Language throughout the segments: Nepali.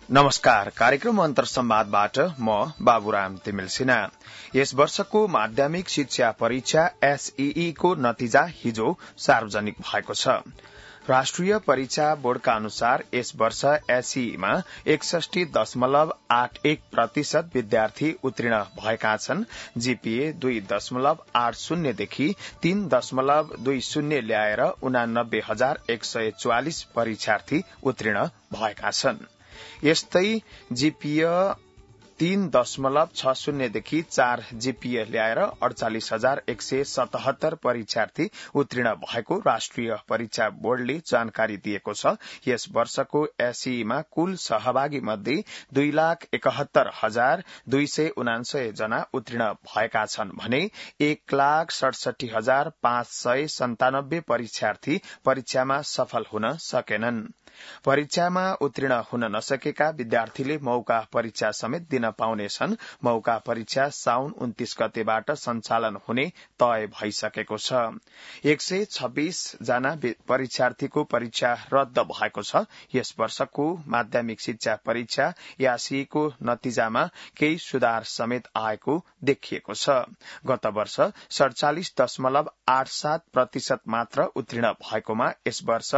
नमस्कार। कार्यक्रम अन्तर संवादबाट म बाबुराम तिमिल सिन्हा। यस वर्षको माध्यमिक शिक्षा परीक्षा एसईई को नतिजा हिजो सार्वजनिक भएको छ। राष्ट्रिय परीक्षा बोर्डका अनुसार यस वर्ष एसईईमा 61.81% विद्यार्थी उत्तीर्ण भएका छन्। जीपीए 2.80 देखि 3.20 ल्याएर 89,144 परीक्षार्थी उत्तीर्ण भएका छन्। यस्तै जीपीए 3.60 देखि 4 जीपीए ल्याएर 48,177 परीक्षार्थी उत्तीर्ण भएको राष्ट्रिय परीक्षा बोर्डले जानकारी दिएको छ। यस वर्षको एसईईमा कुल सहभागी मध्ये 2,71,279 जना उत्तीर्ण भएका छन् भने 1,67,597 परीक्षार्थी परीक्षामा सफल हुन सकेनन्। परीक्षामा उत्तीर्ण हुन नसकेका विद्यार्थीले मौका परीक्षा समेत दिन पाउनेछन्। मौका परीक्षा साउन 29 गतेबाट सञ्चालन हुने तय भइसकेको छ। 126 जना परीक्षार्थीको परीक्षा रद्द भएको छ। यस वर्षको माध्यमिक शिक्षा परीक्षा एसईईको नतिजामा केही सुधार समेत आएको देखिएको छ। गत वर्ष 47.87% मात्र उत्तीर्ण भएकोमा यस वर्ष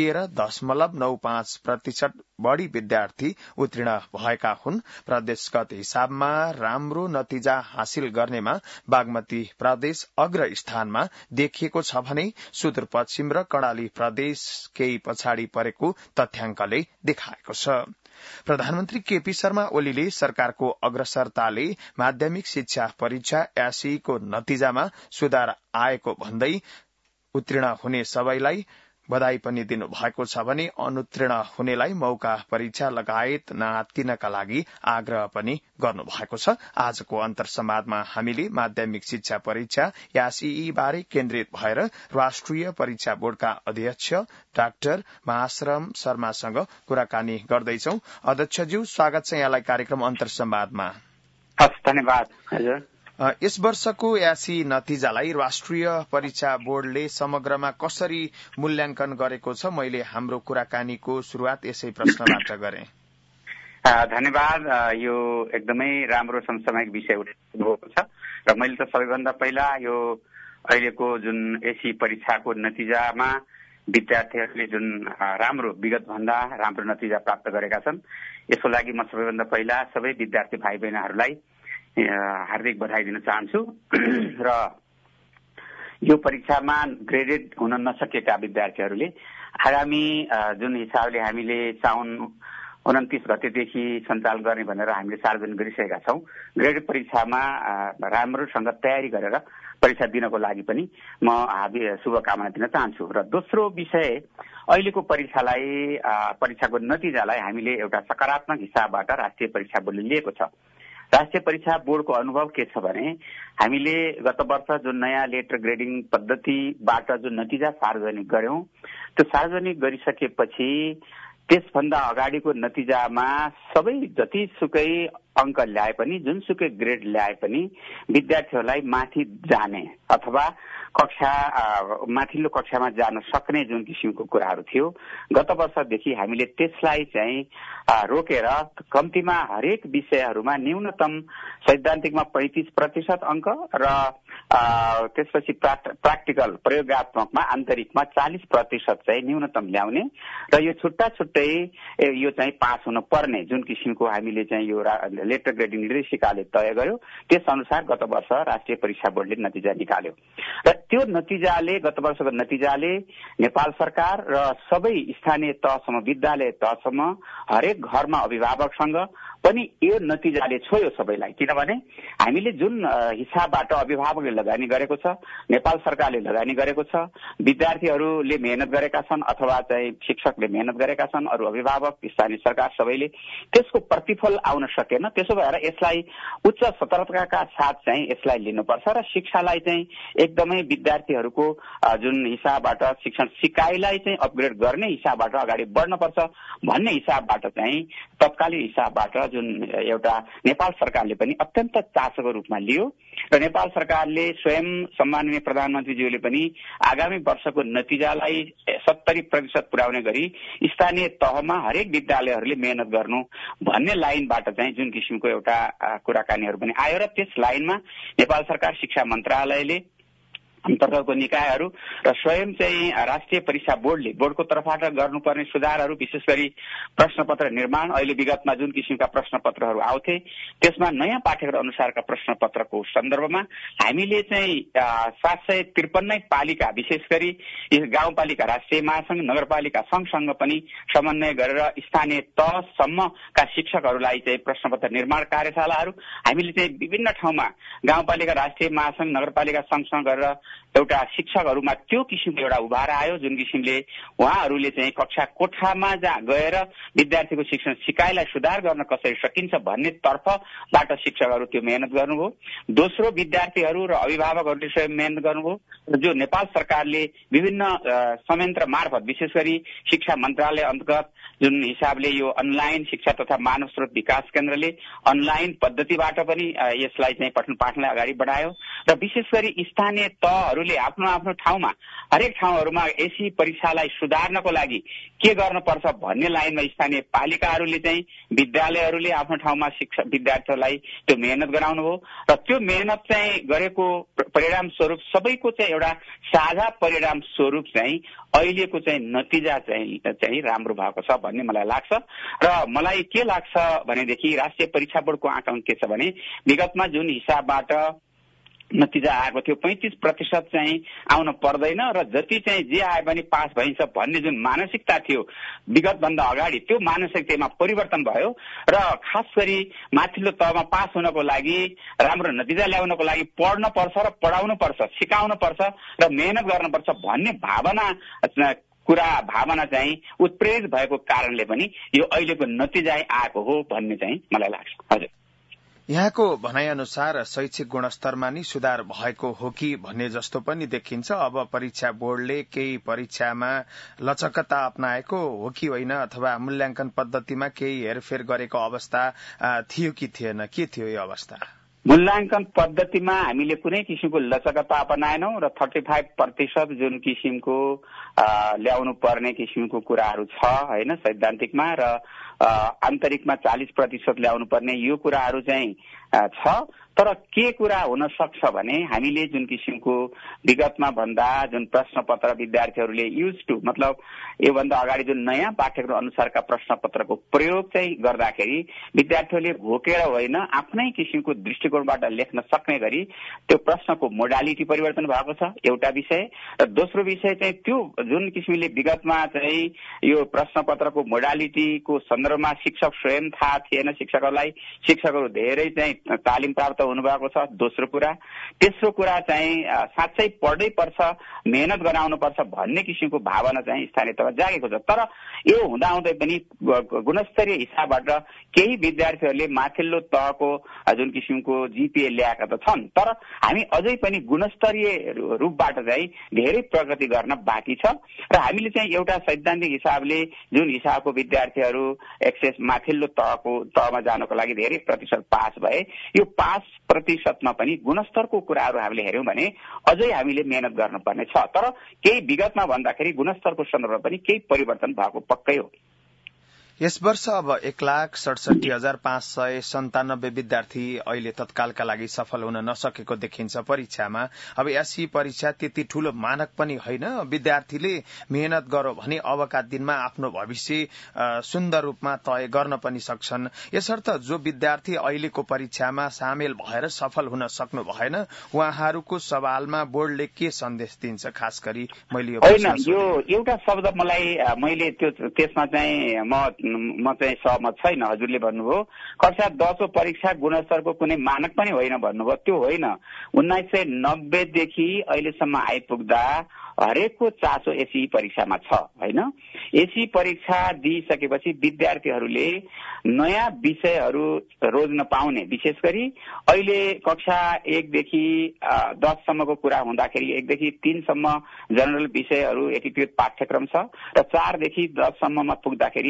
13.95% बढ़ी विद्यार्थी उत्तीर्ण भएका हुन्। प्रदेशगत हिसाबमा राम्रो नतिजा हासिल गर्नेमा बागमती प्रदेश अग्र स्थानमा देखिएको छ भने सुदूरपश्चिम र कर्णाली प्रदेश केही पछाडि परेको तथ्याङ्कले देखाएको छ। प्रधानमन्त्री केपी शर्मा ओलीले सरकारको अग्रसरताले माध्यमिक शिक्षा परीक्षा एसईईको नतिजामा सुधार आएको भन्दै उत्तीर्ण हुने सबैलाई बधाई पनि दिनु भएको छ भने अनुत्तीर्ण हुनेलाई मौका परीक्षा लगायत नआत्तिनका लागि आग्रह पनि गर्नु भएको छ। आजको अन्तर संवादमा हामीले माध्यमिक शिक्षा परीक्षा एसईई बारे केन्द्रित भएर राष्ट्रिय परीक्षा बोर्डका अध्यक्ष डाक्टर महाश्रम शर्मासँग कुराकानी गर्दैछौ। अध्यक्षज्यू, स्वागत छ यहाँलाई कार्यक्रम अन्तर संवादमा। धन्यवाद। हजुर, यस वर्षको एसईई नतिजालाई राष्ट्रिय परीक्षा बोर्डले समग्रमा कसरी मूल्याङ्कन गरेको छ? मैले हाम्रो कुराकानीको शुरूआत यसै प्रश्नबाट गरे। धन्यवाद। यो एकदमै राम्रो समसामयिक विषय उठाएको छ र मैले त सबैभन्दा पहिला यो अहिलेको जुन एसईई परीक्षाको नतिजामा विद्यार्थीहरूले जुन राम्रो विगत भन्दा राम्रो नतिजा प्राप्त गरेका छन् यसको लागि म सबैभन्दा पहिला सबै विद्यार्थी भाइ बहिनीहरूलाई हार्दिक बधाई दिन चाहन्छु। र यो परीक्षामा ग्रेडेड हुन नसकेका विद्यार्थीहरूले आगामी जुन हिसाबले हामीले साउन 29 गतेदेखि सञ्चालन गर्ने भनेर हामीले सार्वजनिक गरिसकेका छौं, ग्रेडेड परीक्षामा राम्रोसँग तयारी गरेर परीक्षा दिनको लागि पनि म शुभकामना दिन चाहन्छु। र दोस्रो विषय, अहिलेको परीक्षाको नतिजालाई हामीले एउटा सकारात्मक हिसाबबाट राष्ट्रिय परीक्षा बोर्डले लिएको छ। राष्ट्रिय परीक्षा बोर्डको अनुभव के छ भने हामीले गत वर्ष जुन नयाँ लेटर ग्रेडिङ पद्धतिबाट जुन नतिजा सार्वजनिक गर्यौं त्यो सार्वजनिक गरिसकेपछि त्यसभन्दा अगाडिको नतिजामा सबै जतिसुकै अंक ल्याए पनि जुनसुकै ग्रेड ल्याए पनि विद्यार्थीहरूलाई माथि जाने अथवा माथिल्लो कक्षामा जान सक्ने जुन किसिमको कुराहरू थियो, गत वर्षदेखि हामीले त्यसलाई चाहिँ रोकेर कम्तीमा हरेक विषयहरूमा न्यूनतम सैद्धान्तिकमा 35% अंक र त्यसपछि प्र्याक्टिकल प्रयोगात्मकमा आन्तरिकमा 40% चाहिँ न्यूनतम ल्याउने र यो छुट्टा छुट्टै यो चाहिँ पास हुन पर्ने जुन किसिमको हामीले चाहिँ यो लेटर ग्रेडिङ निर्देशिकाले तय गर्यो त्यस अनुसार गत वर्ष राष्ट्रिय परीक्षा बोर्डले नतिजा निकाल्यो। र त्यो नतिजाले, गत वर्षको नतिजाले नेपाल सरकार र सबै स्थानीय तहसम्म, विद्यालय तहसम्म हरेक घरमा अभिभावकसँग पनि यो नतिजाले छोयो सबैलाई। किनभने हामीले जुन हिसाबबाट अभिभावकले लगानी गरेको छ, नेपाल सरकारले लगानी गरेको छ, विद्यार्थीहरूले मेहनत गरेका छन् अथवा चाहिँ शिक्षकले मेहनत गरेका छन्, अरू अभिभावक, स्थानीय सरकार सबैले, त्यसको प्रतिफल आउन सकेन। त्यसो भएर यसलाई उच्च सतर्कताका साथ चाहिँ यसलाई लिनुपर्छ र शिक्षालाई चाहिँ एकदमै विद्यार्थीहरूको जुन हिसाबबाट शिक्षण सिकाइलाई चाहिँ अपग्रेड गर्ने हिसाबबाट अगाडि बढ्नुपर्छ भन्ने हिसाबबाट चाहिँ तत्कालीन हिसाबबाट जुन एउटा नेपाल सरकारले पनि अत्यन्त चासोको रूपमा लियो र नेपाल सरकारले स्वयं सम्माननीय प्रधानमन्त्रीज्यूले पनि आगामी वर्षको नतिजालाई 70% पुर्याउने गरी स्थानीय तहमा हरेक विद्यालयहरूले मेहनत गर्नु भन्ने लाइनबाट चाहिँ जुन किसिमको एउटा कुराकानीहरू पनि आयो र त्यस लाइनमा नेपाल सरकार शिक्षा मन्त्रालयले अन्तर्गतको निकायहरू र स्वयं चाहिँ राष्ट्रिय परीक्षा बोर्डको तर्फबाट गर्नुपर्ने सुधारहरू विशेष गरी प्रश्नपत्र निर्माण अहिले विगतमा जुन किसिमका प्रश्नपत्रहरू आउँथे त्यसमा नयाँ पाठ्यक्रम अनुसारका प्रश्नपत्रको सन्दर्भमा हामीले चाहिँ 753 पालिका विशेष गरी गाउँपालिका राष्ट्रिय महासंघ नगरपालिका संघसँग पनि समन्वय गरेर स्थानीय तहसम्मका शिक्षकहरूलाई चाहिँ प्रश्नपत्र निर्माण कार्यशालाहरू हामीले चाहिँ विभिन्न ठाउँमा गाउँपालिका राष्ट्रिय महासंघ नगरपालिका संघसँग गरेर एउटा शिक्षकहरूमा त्यो किसिमको एउटा उभार आयो जुन किसिमले उहाँहरूले चाहिँ कक्षा कोठामा गएर विद्यार्थीको शिक्षण सिकाइलाई सुधार गर्न कसरी सकिन्छ भन्ने तर्फबाट शिक्षकहरू त्यो मेहनत गर्नुभयो। दोस्रो विद्यार्थीहरू र अभिभावकहरूले स्वयं मेहनत गर्नुभयो। जो नेपाल सरकारले विभिन्न संयन्त्र मार्फत विशेष गरी शिक्षा मन्त्रालय अन्तर्गत जुन हिसाबले यो अनलाइन शिक्षा तथा मानव स्रोत विकास केन्द्रले अनलाइन पद्धतिबाट पनि यसलाई चाहिँ पठन पाठनलाई अगाडि बढायो र विशेष गरी स्थानीय तहहरूले आफ्नो आफ्नो ठाउँमा हरेक ठाउँहरूमा एसी परीक्षालाई सुधार्नको लागि के गर्नुपर्छ भन्ने लाइनमा स्थानीय पालिकाहरूले चाहिँ विद्यालयहरूले आफ्नो ठाउँमा शिक्षा विद्यार्थीहरूलाई त्यो मेहनत गराउनुभयो र त्यो मेहनत चाहिँ गरेको परिणाम स्वरूप सबैको चाहिँ एउटा साझा परिणाम स्वरूप चाहिँ अहिलेको चाहिँ नतिजा चाहिँ राम्रो भएको छ भन्ने मलाई लाग्छ। र मलाई के लाग्छ भनेदेखि राष्ट्रिय परीक्षा बोर्डको आकलन के छ भने विगतमा जुन हिसाबबाट नतिजा आएको थियो 35% चाहिँ आउन पर्दैन र जति चाहिँ जे आए पनि पास भइन्छ भन्ने जुन मानसिकता थियो विगतभन्दा अगाडि त्यो मानसिकतामा परिवर्तन भयो र खास गरी माथिल्लो तहमा पास हुनको लागि राम्रो नतिजा ल्याउनको लागि पढ्न पर्छ र पढाउनु पर्छ सिकाउनु पर्छ र मेहनत गर्नुपर्छ भन्ने भावना चाहिँ उत्प्रेरित भएको कारणले पनि यो अहिलेको नतिजा आएको हो भन्ने चाहिँ मलाई लाग्छ। हजुर, यहाँको भनाइ अनुसार शैक्षिक गुणस्तरमा नि सुधार भएको हो कि भन्ने जस्तो पनि देखिन्छ। अब परीक्षा बोर्डले केही परीक्षामा लचकता अपनाएको हो कि होइन अथवा मूल्याङ्कन पद्धतिमा केही हेरफेर गरेको अवस्था थियो कि थिएन, के थियो यो अवस्था? मूल्याङ्कन पद्धतिमा हामीले कुनै किसिमको लचकता अपनाएनौं र 35% जुन किसिमको ल्याउनु पर्ने किसिमको कुराहरू छ हैन सैद्धान्तिकमा र आन्तरिकमा 40% ल्याउनु पर्ने यो कुराहरू चाहिँ छ। तर के कुरा हुन सक्छ भने हामीले जुन किसिमको विगतमा भन्दा जुन प्रश्नपत्र विद्यार्थीहरूले युज टु मतलब योभन्दा अगाडि जुन नयाँ पाठ्यक्रम अनुसारका प्रश्नपत्रको प्रयोग चाहिँ गर्दाखेरि विद्यार्थीहरूले घोकेर होइन आफ्नै किसिमको दृष्टिकोणबाट लेख्न सक्ने गरी त्यो प्रश्नको मोडालिटी परिवर्तन भएको छ एउटा विषय। र दोस्रो विषय चाहिँ त्यो जुन किसिमले विगतमा चाहिँ यो प्रश्नपत्रको मोडालिटीको सन्दर्भमा शिक्षक स्वयं थाहा थिएन शिक्षकहरूलाई, शिक्षकहरू धेरै चाहिँ तालिम प्राप्त हुनुभएको छ दोस्रो कुरा। तेस्रो कुरा चाहिँ साँच्चै पढ्नै पर्छ मेहनत गराउनु पर्छ भन्ने किसिमको भावना चाहिँ स्थानीय तहमा जागेको छ। तर यो हुँदाहुँदै पनि गुणस्तरीय हिसाबबाट केही विद्यार्थीहरूले माथिल्लो तहको जुन किसिमको जीपीए ल्याएका त छन् तर हामी अझै पनि गुणस्तरीय रूपबाट चाहिँ धेरै प्रगति गर्न बाँकी छ र हामीले चाहिँ एउटा सैद्धान्तिक हिसाबले जुन हिसाबको विद्यार्थीहरू एक्सेस माथिल्लो तहमा जानको लागि धेरै प्रतिशत पास भए यो पास प्रतिशतमा पनि गुणस्तरको कुराहरू हामीले हेर्यौं भने अझै हामीले मेहनत गर्नुपर्ने छ। तर केही विगतमा भन्दाखेरि गुणस्तरको सन्दर्भमा पनि केही परिवर्तन भएको पक्कै हो। यस वर्ष अब 1,67,597 विद्यार्थी अहिले तत्कालका लागि सफल हुन नसकेको देखिन्छ परीक्षामा। अब एसई परीक्षा त्यति ठूलो मानक पनि होइन, विद्यार्थीले मेहनत गर्यो भने अबका दिनमा आफ्नो भविष्य सुन्दर रूपमा तय गर्न पनि सक्छन्। यसर्थ जो विद्यार्थी अहिलेको परीक्षामा सामेल भएर सफल हुन सक्नु भएन उहाँहरूको सवालमा बोर्डले के सन्देश दिन्छ? खास गरी मैले यो एउटा शब्द मैले त्यसमा चाहिँ म चाहिँ सहमत छैन। हजुरले भन्नुभयो कक्षा 10 परीक्षा गुणस्तरको कुनै मानक पनि होइन भन्नुभयो, त्यो होइन। 1990 देखि अहिलेसम्म आइपुग्दा हरेकको चासो एसई परीक्षामा छ हैन। एसई परीक्षा दिइसकेपछि विद्यार्थीहरूले नयाँ विषयहरू रोज्न पाउने, विशेष गरी अहिले कक्षा 1 देखि 10 सम्मको कुरा हुँदाखेरि 1 देखि 3 सम्म जनरल विषयहरू एकीकृत पाठ्यक्रम छ र 4 देखि 10 सम्ममा पुग्दाखेरि एउटा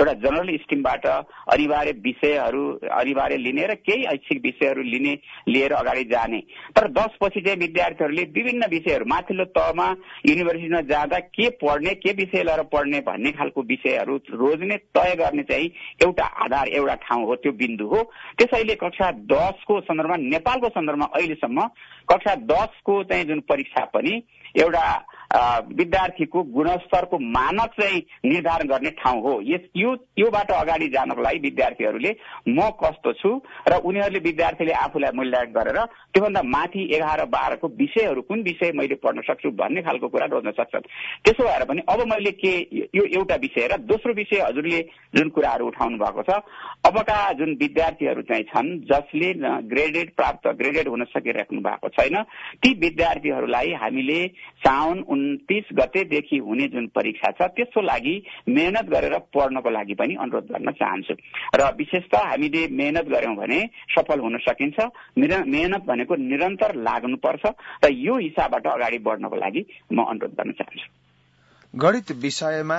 एउटा जनरल स्ट्रिमबाट अनिवार्य विषयहरू अनिवार्य लिने र केही ऐच्छिक विषयहरू लिएर अगाडि जाने। तर 10 पछि चाहिँ विद्यार्थीहरूले विभिन्न विषयहरू माथिल्लो तहमा युनिभर्सिटीमा जाँदा के पढ्ने, के विषय लिएर पढ्ने भन्ने खालको विषयहरू रोज्ने तय गर्ने चाहिँ एउटा आधार, एउटा ठाउँ हो, त्यो बिन्दु हो। त्यसैले कक्षा 10 को सन्दर्भमा, नेपालको सन्दर्भमा अहिलेसम्म कक्षा 10 को चाहिँ जुन परीक्षा पनि एउटा विद्यार्थीको गुणस्तरको मानक चाहिँ निर्धारण गर्ने ठाउँ हो। योबाट अगाडि जानको लागि विद्यार्थीहरूले म कस्तो छु र उनीहरूले विद्यार्थीले आफूलाई मूल्याङ्कन गरेर त्योभन्दा माथि 11-12 को विषयहरू कुन विषय मैले पढ्न सक्छु भन्ने खालको कुरा रोज्न सक्छन्। त्यसो भएर पनि अब मैले यो एउटा विषय र दोस्रो विषय हजुरले जुन कुराहरू उठाउनु भएको छ, अबका जुन विद्यार्थीहरू चाहिँ छन् जसले ग्रेडेड हुन सकिराख्नु भएको छैन, ती विद्यार्थीहरूलाई हामीले साउन 29 गतेदेखि हुने जुन परीक्षा छ त्यसको लागि मेहनत गरेर पढ्नको लागि पनि अनुरोध गर्न चाहन्छु। र विशेषतः हामीले मेहनत गर्यौं भने सफल हुन सकिन्छ। मेहनत भनेको निरन्तर लाग्नुपर्छ र यो हिसाबबाट अगाडि बढ्नको लागि म अनुरोध गर्न चाहन्छु। गणित विषयमा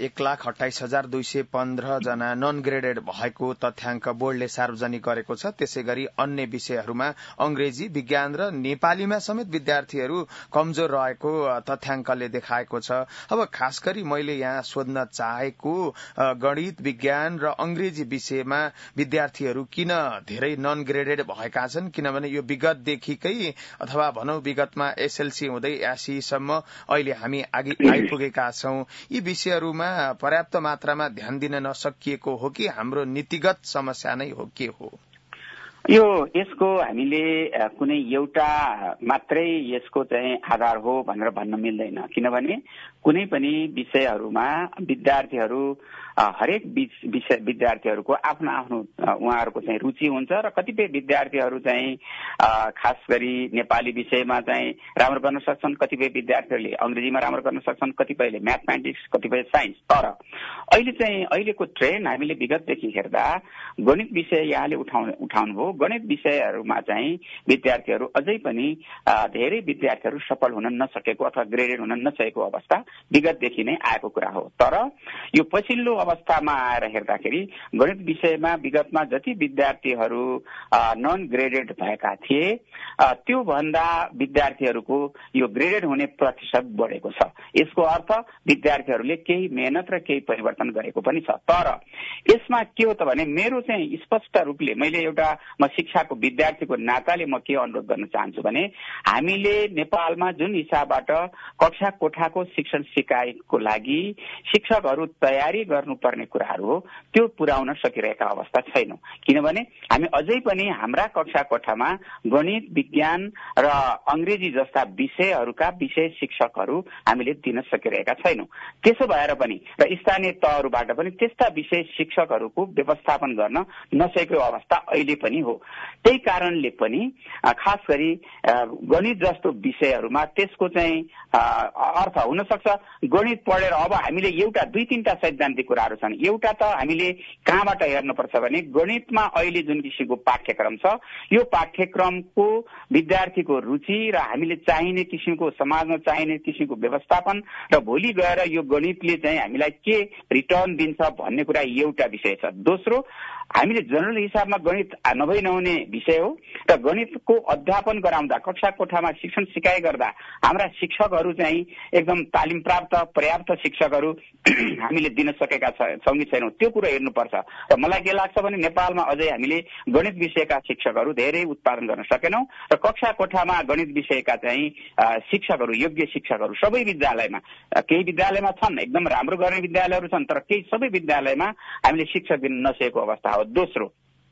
1,28,215 जना नन ग्रेडेड भएको तथ्याङ्क बोर्डले सार्वजनिक गरेको छ। त्यसै गरी अन्य विषयहरूमा अंग्रेजी, विज्ञान र नेपालीमा समेत विद्यार्थीहरू कमजोर रहेको तथ्याङ्कले देखाएको छ। अब खास गरी मैले यहाँ सोध्न चाहेको गणित, विज्ञान र अंग्रेजी विषयमा विद्यार्थीहरू किन धेरै नन ग्रेडेड भएका छन्, किनभने यो विगतदेखिकै अथवा भनौं विगतमा एसएलसी हुँदै एससीसम्म अहिले हामी आइपुगेका छौं। यी विषयहरूमा पर्याप्त मात्रामा ध्यान दिन नसकिएको हो कि हाम्रो नीतिगत समस्या नै हो, के हो? यसको हामीले कुनै एउटा मात्रै यसको चाहिँ आधार हो भनेर भन्न मिल्दैन। किनभने कुनै पनि विषयहरूमा विद्यार्थीहरू हरेक विद्यार्थीहरूको आफ्नो आफ्नो उहाँहरूको चाहिँ रुचि हुन्छ र कतिपय विद्यार्थीहरू चाहिँ खास गरी नेपाली विषयमा चाहिँ राम्रो गर्न सक्छन्, कतिपय विद्यार्थीहरूले अंग्रेजीमा राम्रो गर्न सक्छन्, कतिपयले म्याथमेटिक्स, कतिपय साइन्स। तर अहिलेको ट्रेन्ड हामीले विगतदेखि हेर्दा गणित विषय यहाँले उठाउनु भयो। गणित विषयहरूमा चाहिँ विद्यार्थीहरू अझै पनि धेरै विद्यार्थीहरू सफल हुन नसकेको अथवा ग्रेडेड हुन नसकेको अवस्था विगतदेखि नै आएको कुरा हो। तर यो पछिल्लो अवस्थामा आएर हेर्दाखेरि गणित विषयमा विगतमा जति विद्यार्थीहरू नन ग्रेडेड भएका थिए त्यो भन्दा विद्यार्थीहरूको यो ग्रेडेड हुने प्रतिशत बढेको छ। यसको अर्थ विद्यार्थीहरूले केही मेहनत र केही परिवर्तन गरेको पनि छ। तर यसमा के हो त भने मेरो चाहिँ स्पष्ट रूपले म शिक्षाको विद्यार्थीको नाताले म के अनुरोध गर्न चाहन्छु भने हामीले नेपालमा जुन हिसाबबाट कक्षा कोठाको शिक्षण सिकाइको लागि शिक्षकहरू तयारी गर्नुपर्ने कुराहरू हो त्यो पुर्याउन सकिरहेका अवस्था छैनौं। किनभने हामी अझै पनि हाम्रा कक्षा कोठामा गणित, विज्ञान र अंग्रेजी जस्ता विषयहरूका विषय शिक्षकहरू हामीले दिन सकिरहेका छैनौं। त्यसो भएर पनि र स्थानीय तहहरूबाट पनि त्यस्ता विषय शिक्षकहरूको व्यवस्थापन गर्न नसकेको अवस्था अहिले पनि हो। त्यही कारणले पनि खास गरी गणित जस्तो विषयहरूमा त्यसको चाहिँ अर्थ हुन सक्छ गणित पढेर अब हामीले एउटा 2-3टा सैद्धान्तिक कुराहरू छन्। एउटा त हामीले कहाँबाट हेर्नुपर्छ भने गणितमा अहिले जुन किसिमको पाठ्यक्रम छ यो पाठ्यक्रमको विद्यार्थीको रुचि र हामीले चाहिने किसिमको समाजमा चाहिने किसिमको व्यवस्थापन र भोलि गएर यो गणितले चाहिँ हामीलाई के रिटर्न दिन्छ भन्ने कुरा एउटा विषय छ। दोस्रो, हामीले जनरल हिसाबमा गणित नहुने विषय हो र गणितको अध्यापन गराउँदा कक्षा कोठामा शिक्षण सिकाइ गर्दा हाम्रा शिक्षकहरू चाहिँ एकदम तालिम प्राप्त पर्याप्त शिक्षकहरू हामीले दिन सकेका छौँ कि छैनौँ त्यो कुरो हेर्नुपर्छ। र मलाई के लाग्छ भने नेपालमा अझै हामीले गणित विषयका शिक्षकहरू धेरै उत्पादन गर्न सकेनौं र कक्षा कोठामा गणित विषयका चाहिँ शिक्षकहरू, योग्य शिक्षकहरू सबै विद्यालयमा, केही विद्यालयमा छन् एकदम राम्रो गर्ने विद्यालयहरू छन् तर केही सबै विद्यालयमा हामीले शिक्षक दिन नसकेको अवस्था हो। दोस्रो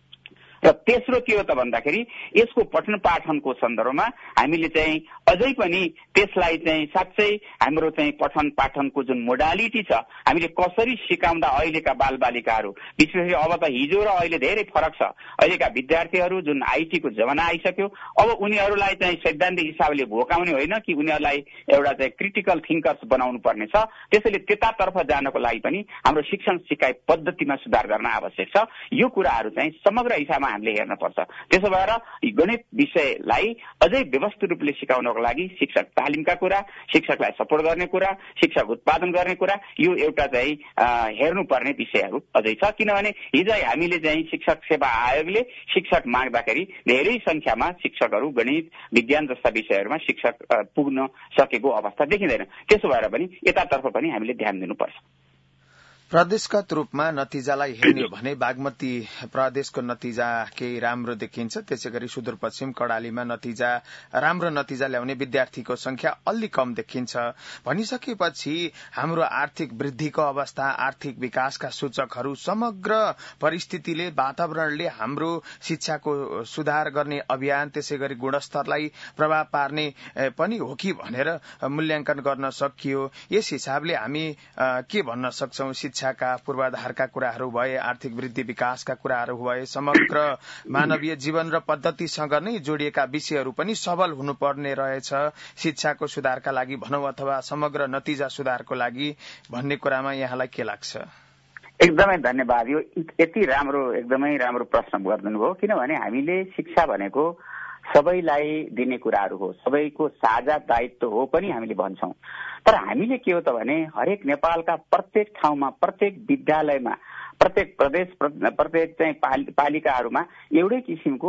र तेस्रो के हो त भन्दाखेरि यसको पठन पाठनको सन्दर्भमा हामीले चाहिँ अझै पनि त्यसलाई चाहिँ साच्चै हाम्रो चाहिँ पठन पाठनको जुन मोडालिटी छ हामीले कसरी सिकाउँदा अहिलेका बालबालिकाहरू विशेष गरी अब त हिजो र अहिले धेरै फरक छ। अहिलेका विद्यार्थीहरू जुन आईटीको जमाना आइसक्यो अब उनीहरूलाई चाहिँ सैद्धान्तिक हिसाबले भोकाउने होइन कि उनीहरूलाई एउटा चाहिँ क्रिटिकल थिंकर्स बनाउनु पर्ने छ। त्यसैले त्यतातर्फ जानको लागि पनि हाम्रो शिक्षण सिकाइ पद्धतिमा सुधार गर्न आवश्यक छ। यो कुराहरू चाहिँ समग्र हिसाबमा हामीले हेर्न पर्छ। त्यसो भएर गणित विषयलाई अझै व्यवस्थित रूपले सिकाउनको लागि शिक्षक तालिमका कुरा, शिक्षकलाई सपोर्ट गर्ने कुरा, शिक्षक उत्पादन गर्ने कुरा, यो एउटा चाहिँ हेर्नुपर्ने विषयहरू अझै छ। किनभने हिजो हामीले चाहिँ शिक्षक सेवा आयोगले शिक्षक माग्दाखेरि धेरै संख्यामा शिक्षकहरू गणित विज्ञान जस्ता विषयहरूमा शिक्षक पुग्न सकेको अवस्था देखिँदैन। त्यसो भएर पनि यतातर्फ पनि हामीले ध्यान दिनुपर्छ। प्रदेशगत रूपमा नतिजालाई हेर्ने हो भने बागमती प्रदेशको नतिजा केही राम्रो देखिन्छ। त्यसै गरी सुदूरपश्चिम कर्णालीमा राम्रो नतिजा ल्याउने विद्यार्थीको संख्या अलि कम देखिन्छ। भनिसकेपछि हाम्रो आर्थिक वृद्धिको अवस्था, आर्थिक विकासका सूचकहरू, समग्र परिस्थितिले, वातावरणले हाम्रो शिक्षाको सुधार गर्ने अभियान, त्यसै गरी गुणस्तरलाई प्रभाव पार्ने पनि हो कि भनेर मूल्याङ्कन गर्न सकियो। यस हिसाबले हामी के भन्न सक्छौं? शिक्षाका पूर्वाधारका कुराहरू भए, आर्थिक वृद्धि विकासका कुराहरू भए, समग्र मानवीय जीवन र पद्धतिसँग नै जोडिएका विषयहरू पनि सबल हुनुपर्ने रहेछ शिक्षाको सुधारका लागि भनौं अथवा समग्र नतिजा सुधारको लागि भन्ने कुरामा यहाँलाई के लाग्छ? एकदमै धन्यवाद। यो यति राम्रो, एकदमै राम्रो प्रश्न गरिदिनुभयो। किनभने हामीले शिक्षा भनेको सबैलाई दिने कुराहरू हो, सबैको साझा दायित्व हो पनि हामीले भन्छौं। तर हामीले के हो त भने हरेक नेपालका प्रत्येक ठाउँमा, प्रत्येक विद्यालयमा, प्रत्येक प्रदेश, प्रत्येक चाहिँ पालिकाहरूमा एउटै किसिमको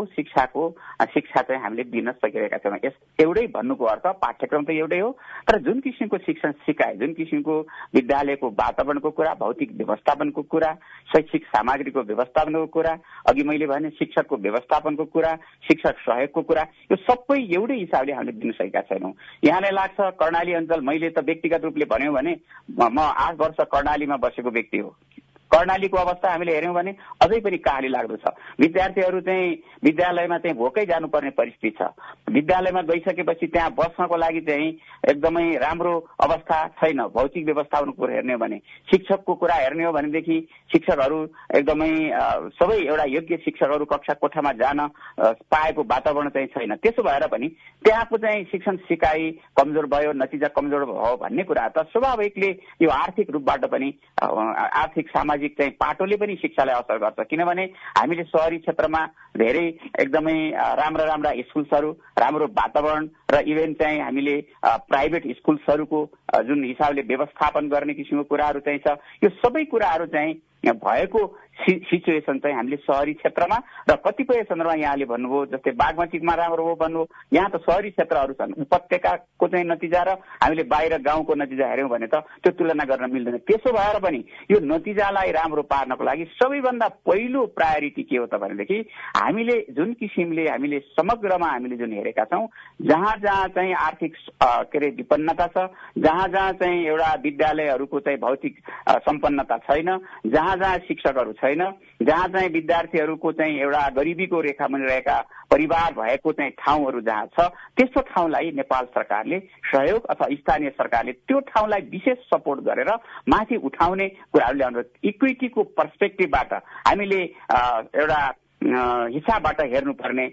शिक्षा चाहिँ हामीले दिन सकिरहेका छौँ। एउटै भन्नुको अर्थ पाठ्यक्रम त एउटै हो, तर जुन किसिमको शिक्षण सिकाए, जुन किसिमको विद्यालयको वातावरणको कुरा, भौतिक व्यवस्थापनको कुरा, शैक्षिक सामग्रीको व्यवस्थापनको कुरा, अघि मैले भने शिक्षकको व्यवस्थापनको कुरा, शिक्षक सहयोगको कुरा, यो सबै एउटै हिसाबले हामीले दिन सकेका छैनौँ। यहाँलाई लाग्छ कर्णाली अञ्चल, मैले त व्यक्तिगत रूपले भन्यो भने म 8 वर्ष कर्णालीमा बसेको व्यक्ति हो। कर्णालीको अवस्था हामीले हेर्यौं भने अझै पनि कहाली लाग्दो छ। विद्यार्थीहरू चाहिँ विद्यालयमा चाहिँ भोकै जानुपर्ने परिस्थिति छ। विद्यालयमा गइसकेपछि त्यहाँ बस्नको लागि चाहिँ एकदमै राम्रो अवस्था छैन। भौतिक व्यवस्थापनको कुरा हेर्ने हो भने, शिक्षकको कुरा हेर्ने हो भनेदेखि शिक्षकहरू एकदमै सबै एउटा योग्य शिक्षकहरू कक्षा कोठामा जान पाएको वातावरण चाहिँ छैन। त्यसो भएर पनि त्यहाँको चाहिँ शिक्षण सिकाइ कमजोर भयो, नतिजा कमजोर भयो भन्ने कुरा त स्वाभाविकले यो आर्थिक रूपबाट पनि, आर्थिक सामाजिक चाहिँ पाटोले पनि शिक्षालाई असर गर्छ। किनभने हामीले शहरी क्षेत्रमा धेरै एकदमै राम्रा स्कुल्सहरू, राम्रो वातावरण र इभेन चाहिँ हामीले प्राइभेट स्कुल्सहरूको जुन हिसाबले व्यवस्थापन गर्ने किसिमको कुराहरू चाहिँ छ, यो सबै कुराहरू चाहिँ भएको सिचुएसन चाहिँ हामीले शहरी क्षेत्रमा र कतिपय सन्दर्भमा यहाँले भन्नुभयो जस्तै बागमतीमा राम्रो हो भन्नुभयो। यहाँ त शहरी क्षेत्रहरू छन्, उपत्यकाको चाहिँ नतिजा र हामीले बाहिर गाउँको नतिजा हेर्यौं भने त त्यो तुलना गर्न मिल्दैन। त्यसो भएर पनि यो नतिजालाई राम्रो पार्नको लागि सबैभन्दा पहिलो प्रायोरिटी के हो त भनेदेखि हामीले जुन किसिमले हामीले समग्रमा हामीले जुन हेरेका छौं, जहाँ जहाँ चाहिँ आर्थिक विपन्नता छ, जहाँ जहाँ चाहिँ एउटा विद्यालयहरूको चाहिँ भौतिक सम्पन्नता छैन, जहाँ जहाँ शिक्षकहरू छैन, जहाँ चाहिँ विद्यार्थीहरूको चाहिँ एउटा गरिबीको रेखामुनि रहेका परिवार भएको चाहिँ ठाउँहरू जहाँ छ, त्यस्तो ठाउँलाई नेपाल सरकारले सहयोग अथवा स्थानीय सरकारले त्यो ठाउँलाई विशेष सपोर्ट गरेर माथि उठाउने कुराहरू ल्याउनु। इक्विटीको पर्सपेक्टिभबाट हामीले एउटा हिसाबबाट हेर्नुपर्ने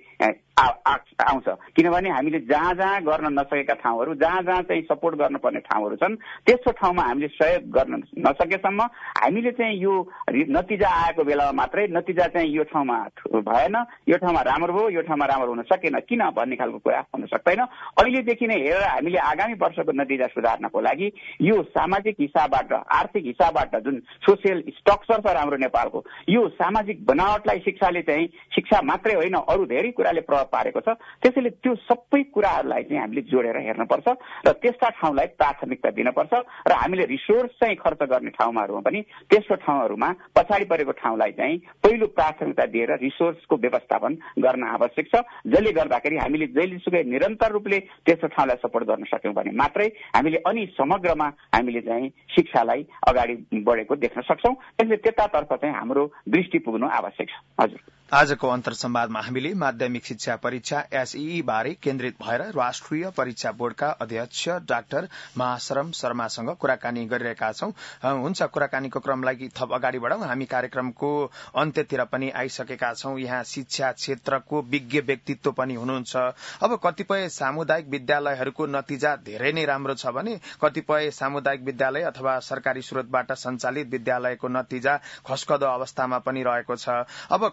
आउँछ। किनभने हामीले जहाँ जहाँ गर्न नसकेका ठाउँहरू, जहाँ जहाँ चाहिँ सपोर्ट गर्नुपर्ने ठाउँहरू छन्, त्यस्तो ठाउँमा हामीले सहयोग गर्न नसकेसम्म हामीले चाहिँ यो नतिजा आएको बेलामा मात्रै नतिजा चाहिँ यो ठाउँमा भएन, यो ठाउँमा राम्रो भयो, यो ठाउँमा राम्रो हुन सकेन किन भन्ने खालको कुरा हुन सक्दैन। अहिलेदेखि नै हेरेर हामीले आगामी वर्षको नतिजा सुधार्नको लागि यो सामाजिक हिसाबबाट, आर्थिक हिसाबबाट जुन सोसियल स्ट्रक्चर छ हाम्रो नेपालको, यो सामाजिक बनावटलाई शिक्षा मात्रै होइन अरू धेरै कुराले प्रभाव पारेको छ। त्यसैले त्यो सबै कुराहरूलाई चाहिँ हामीले जोडेर हेर्नुपर्छ र त्यस्ता ठाउँलाई प्राथमिकता दिनुपर्छ र हामीले रिसोर्स चाहिँ खर्च गर्ने ठाउँहरूमा पनि त्यस्तो ठाउँहरूमा पछाडि परेको ठाउँलाई चाहिँ पहिलो प्राथमिकता दिएर रिसोर्सको व्यवस्थापन गर्न आवश्यक छ। जसले गर्दाखेरि हामीले जहिलेसुकै निरन्तर रूपले त्यस्तो ठाउँलाई सपोर्ट गर्न सक्यौं भने मात्रै हामीले अनि समग्रमा हामीले चाहिँ शिक्षालाई अगाडि बढेको देख्न सक्छौं। त्यसले त्यतातर्फ चाहिँ हाम्रो दृष्टि पुग्नु आवश्यक छ। हजुर, आजको अन्तर संवादमा हामीले माध्यमिक शिक्षा परीक्षा एसईई बारे केन्द्रित भएर राष्ट्रिय परीक्षा बोर्डका अध्यक्ष डाक्टर महाशरम शर्मासँग कुराकानी गरिरहेका छौं। हुन्छ, कुराकानीको क्रमलाई थप अगाडि बढाउँ। हामी कार्यक्रमको अन्त्यतिर पनि आइसकेका छौं। यहाँ शिक्षा क्षेत्रको विज्ञ व्यक्तित्व पनि हुनुहुन्छ। अब कतिपय सामुदायिक विद्यालयहरूको नतिजा धेरै नै राम्रो छ भने कतिपय सामुदायिक विद्यालय अथवा सरकारी स्रोतबाट सञ्चालित विद्यालयको नतिजा खस्कदो अवस्थामा पनि रहेको छ। अब कतिपयले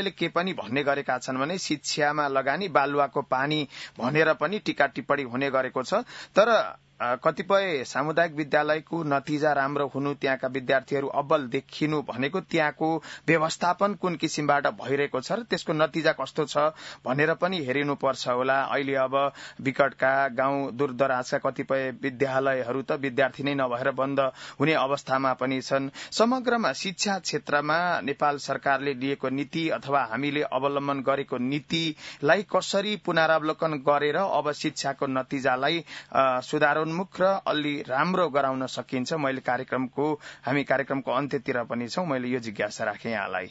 सरकारले के पनि भन्ने गरेका छन् भने शिक्षामा लगानी बालुवाको पानी भनेर पनि टीका टिप्पणी हुने गरेको छ। तर कतिपय सामुदायिक विद्यालयको नतिजा राम्रो हुनु, त्यहाँका विद्यार्थीहरू अब्बल देखिनु भनेको त्यहाँको व्यवस्थापन कुन किसिमबाट भइरहेको छ र त्यसको नतिजा कस्तो छ भनेर पनि हेरिनुपर्छ होला। अहिले अब विकटका गाउँ दूरदराजका कतिपय विद्यालयहरू त विद्यार्थी नै नभएर बन्द हुने अवस्थामा पनि छन्। समग्रमा शिक्षा क्षेत्रमा नेपाल सरकारले लिएको नीति अथवा हामीले अवलम्बन गरेको नीतिलाई कसरी पुनरावलोकन गरेर अब शिक्षाको नतिजालाई सुधारोन्मुख र अलि राम्रो गराउन सकिन्छ। हामी कार्यक्रमको अन्त्यतिर पनि छौं। मैले यो जिज्ञासा राखेँ यहाँलाई।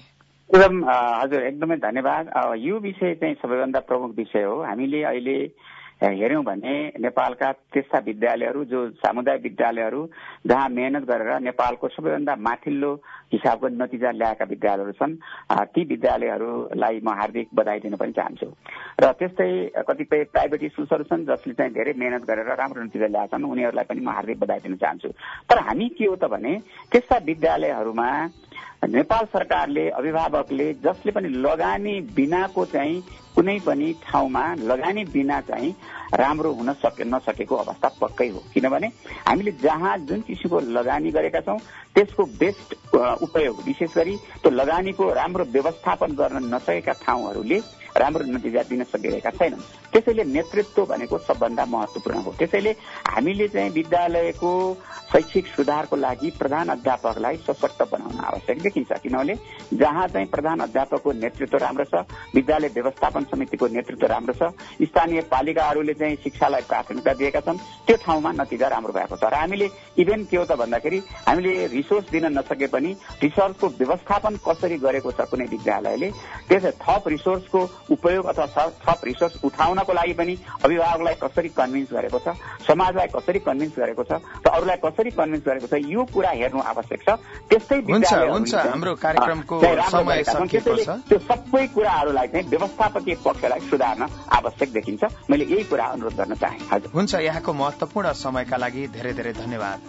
हजुर एकदमै धन्यवाद। यो विषय चाहिँ सबैभन्दा प्रमुख विषय हो। हामीले अहिले हेर्यौं भने नेपालका त्यस्ता विद्यालयहरू जो सामुदायिक विद्यालयहरू जहाँ मेहनत गरेर नेपालको सबैभन्दा माथिल्लो हिसाबको नतिजा ल्याएका विद्यालयहरू छन्, ती विद्यालयहरूलाई म हार्दिक बधाई दिन पनि चाहन्छु। र त्यस्तै कतिपय प्राइभेट स्कुलहरू छन् जसले चाहिँ धेरै मेहनत गरेर राम्रो नतिजा ल्याएछन्, उनीहरूलाई पनि म हार्दिक बधाई दिन चाहन्छु। तर हामी के हो त भने त्यस्ता विद्यालयहरूमा नेपाल सरकारले, अभिभावकले जसले पनि लगानी बिनाको चाहिँ कुनै पनि ठाउँमा लगानी बिना चाहिँ राम्रो हुन नसकेको अवस्था पक्कै हो। किनभने हामीले जहाँ जुन किसिमको लगानी गरेका छौं त्यसको बेस्ट उपयोग, विशेष गरी त्यो लगानीको राम्रो व्यवस्थापन गर्न नसकेका ठाउँहरूले राम्रो नतिजा दिन सकिरहेका छैनन्। त्यसैले नेतृत्व भनेको सबभन्दा महत्वपूर्ण हो। त्यसैले हामीले चाहिँ विद्यालयको शैक्षिक सुधारको लागि प्रधान अध्यापकलाई सशक्त बनाउन आवश्यक देखिन्छ। किनभने जहाँ चाहिँ प्रधान अध्यापकको नेतृत्व राम्रो छ, विद्यालय व्यवस्थापन समितिको नेतृत्व राम्रो छ, स्थानीय पालिकाहरूले चाहिँ शिक्षालाई प्राथमिकता दिएका छन्, त्यो ठाउँमा नतिजा राम्रो भएको छ। र हामीले इभेन के हो त भन्दाखेरि हामीले रिसोर्स दिन नसके पनि रिसोर्सको व्यवस्थापन कसरी गरेको छ कुनै विद्यालयले, त्यसै थप रिसोर्सको उपयोग अथवा थप रिसोर्स उठाउनको लागि पनि अभिभावकलाई कसरी कन्भिन्स गरेको छ, समाजलाई कसरी कन्भिन्स गरेको छ र अरूलाई कसरी कन्भिन्स गरेको छ, यो कुरा हेर्नु आवश्यक छ। त्यस्तै हाम्रो कार्यक्रमको समय सकिएको छ। त्यो सबै कुराहरूलाई चाहिँ व्यवस्थापकीय पक्षलाई सुधार्न आवश्यक देखिन्छ। मैले यही कुरा अनुरोध गर्न चाहे। हजुर हुन्छ। यहाँको महत्वपूर्ण समयका लागि धेरै धेरै धन्यवाद।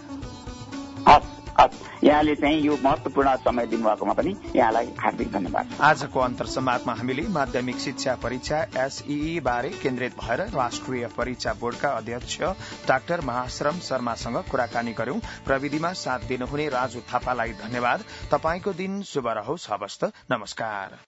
यहाँले चाहिँ यो महत्वपूर्ण समय दिनुभएकोमा पनि यहाँलाई हार्दिक धन्यवाद। आजको अन्तर्संवादमा हामीले माध्यमिक शिक्षा परीक्षा SEE बारे केन्द्रित भएर राष्ट्रिय परीक्षा बोर्डका अध्यक्ष डाक्टर महाश्रम शर्मासँग कुराकानी गर्यौं। प्रविधिमा साथ दिनुहुने राजु थापालाई धन्यवाद। तपाईको दिन शुभ रहोस्। हवस्त। नमस्कार।